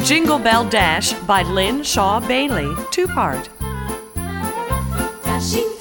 Jingle Bell Dash by Lynn Shaw Bailey, 2-part. Dashing